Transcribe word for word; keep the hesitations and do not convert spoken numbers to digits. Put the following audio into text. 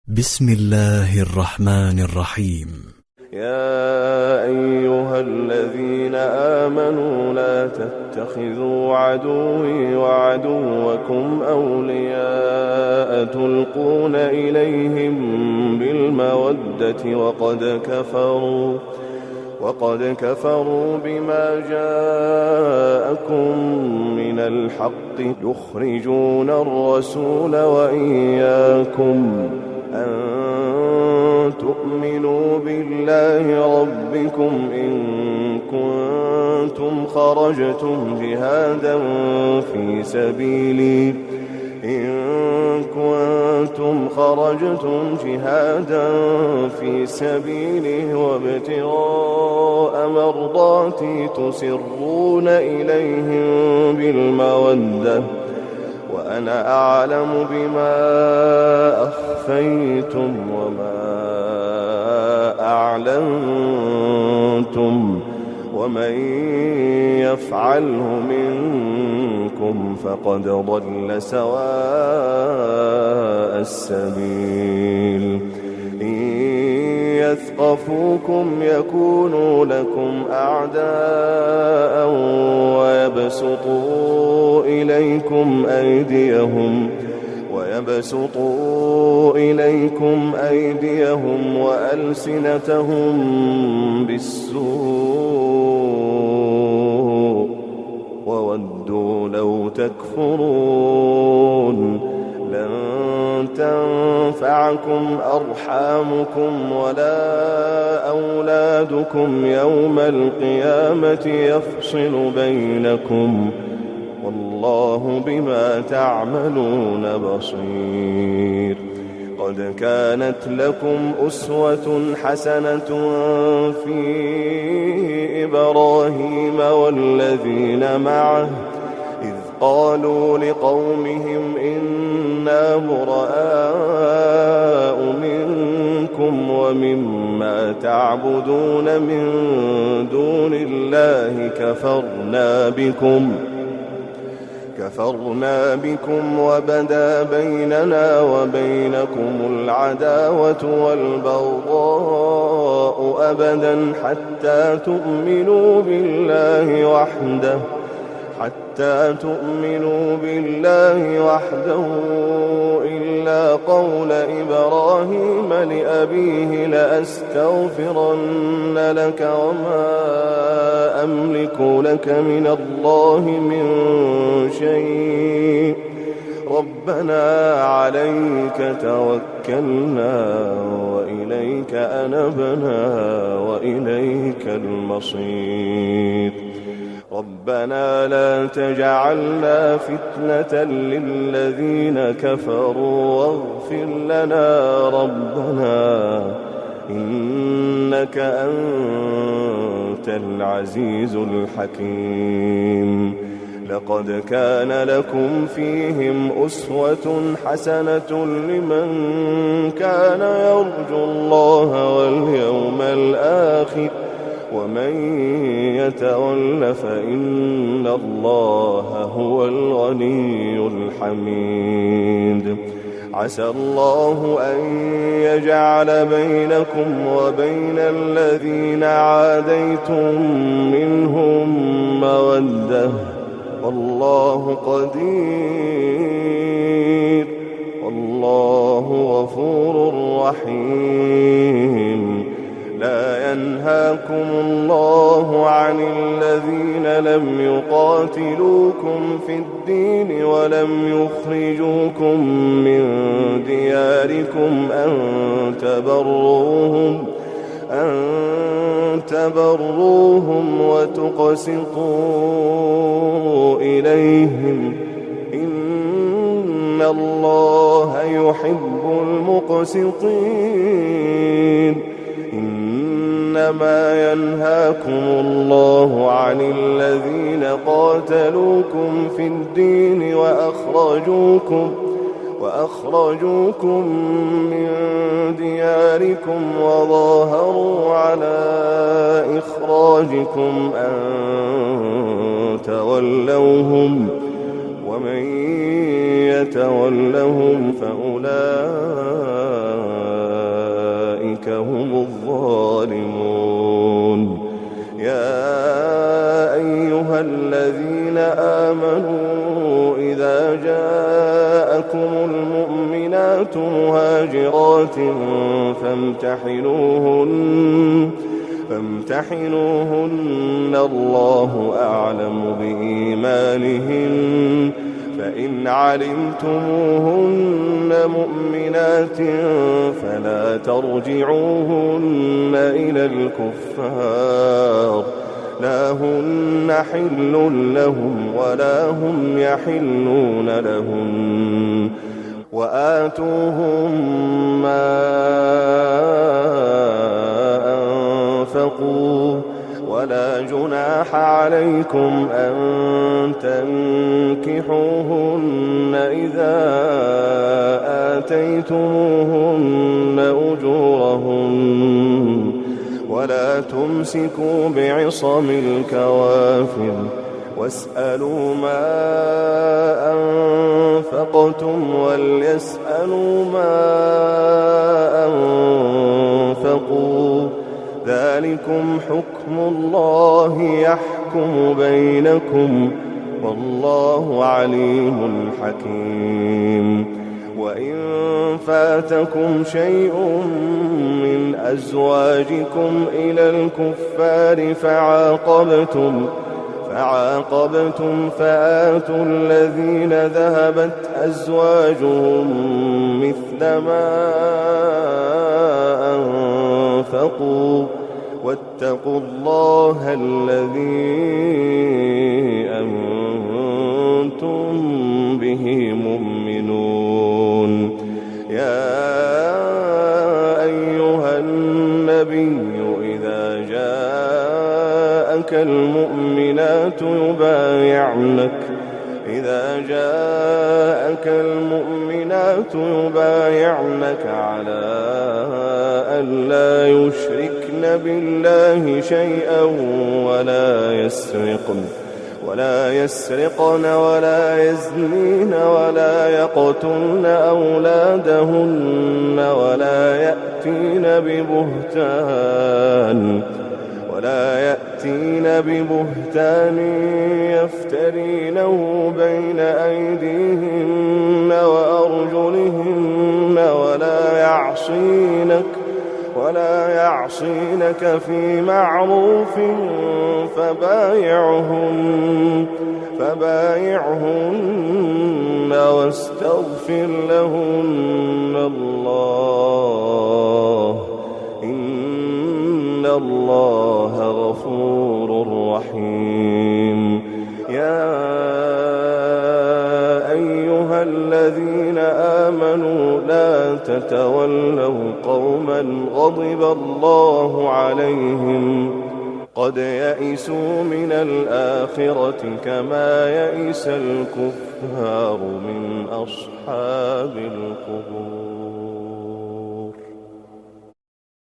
بسم الله الرحمن الرحيم. يا أيها الذين آمنوا لا تتخذوا عدوي وعدوكم أولياء تلقون إليهم بالمودة وقد كفروا وقد كفروا بما جاءكم من الحق يخرجون الرسول وإياكم أن تؤمنوا بالله ربكم إن كنتم خرجتم جهادا في سبيلي إن كنتم خرجتم جهادا في سبيلي وابتغاء مرضاتي تسرون إليهم بالمودة وأنا أعلم بما أخفيتم وما أعلنتم ومن يفعله منكم فقد ضل سواء السبيل. إن يثقفوكم يكونوا لكم أعداء ويبسطوا إليكم أيديهم ويبسطوا إليكم أيديهم وألسنتهم بالسوء وودوا لو تكفرون. لن تنفعكم أرحامكم ولا أولادكم يوم القيامة يفصل بينكم والله بما تعملون بصير. قد كانت لكم أسوة حسنة في إبراهيم والذين معه إذ قالوا لقومهم إنا براء منكم ومما تعبدون من دون الله كفرنا بكم كفرنا بكم وبدا بيننا وبينكم العداوة والبغضاء أبدا حتى تؤمنوا بالله وحده حتى تؤمنوا بالله وحده إلا قول إبراهيم لأبيه لأستغفرن لك وما أملك لك من الله من شيء ربنا عليك توكلنا وإليك أنبنا وإليك المصير. ربنا لا تجعلنا فتنة للذين كفروا واغفر لنا ربنا إنك أنت العزيز الحكيم. لقد كان لكم فيهم أسوة حسنة لمن كان يرجو الله واليوم الآخر ومن يتول فإن الله هو الغني الحميد. عسى الله أن يجعل بينكم وبين الذين عاديتم منهم مودة والله قدير والله غفور رحيم. لا ينهاكم الله عن الذين لم يقاتلوكم في الدين ولم يخرجوكم من دياركم أن تبروهم أن تبروهم وتقسطوا إليهم إن الله يحب المقسطين. إنما ينهاكم الله عن الذين قاتلوكم في الدين وأخرجوكم وأخرجوكم من دياركم وظاهروا على إخراجكم أن تولوهم ومن يتولهم فأولئك أولئك هم الظالمون. يا أيها الذين آمنوا إذا جاءكم المؤمنات مهاجرات فامتحنوهن فامتحنوهن الله أعلم بإيمانهن فإن علمتموهن مؤمنات فلا ترجعوهن إلى الكفار لا هن حل لهم ولا هم يحلون لهم وآتوهم ما أنفقوا ولا جناح عليكم أن تنكحوهن إذا آتيتموهن أجورهن ولا تمسكوا بعصم الكوافر واسألوا ما أنفقتم وليسألوا ما أنفقوا ذلكم حكم الله يحكم بينكم والله عليم حكيم. وإن فاتكم شيء من أزواجكم إلى الكفار فعاقبتم فعاقبتم فآتوا الذين ذهبت أزواجهم مثل ما أنفقوا واتقوا الله الذي أنتم به مؤمنون. يا أيها النبي إذا جاءك المؤمنات يبايعنك إذا جاءك المؤمنات يبايعنك على أن لا يشركن بالله شيئا ولا يسرقن ولا يسرقن ولا يزنين ولا يقتلن أولادهن ولا يأتين ببهتان ولا يأتين ببهتان يفترينه بين أيديهن وأرجلهن ولا يعصينك ولا يعصينك في معروف فبايعهن فبايعهن واستغفر لهن الله إن الله غفور رحيم. يا أيها الذين آمنوا لا تتولوا قوما غضب الله عليهم قد يئسوا من الآخرة كما يئس الكفار من أصحاب القبور.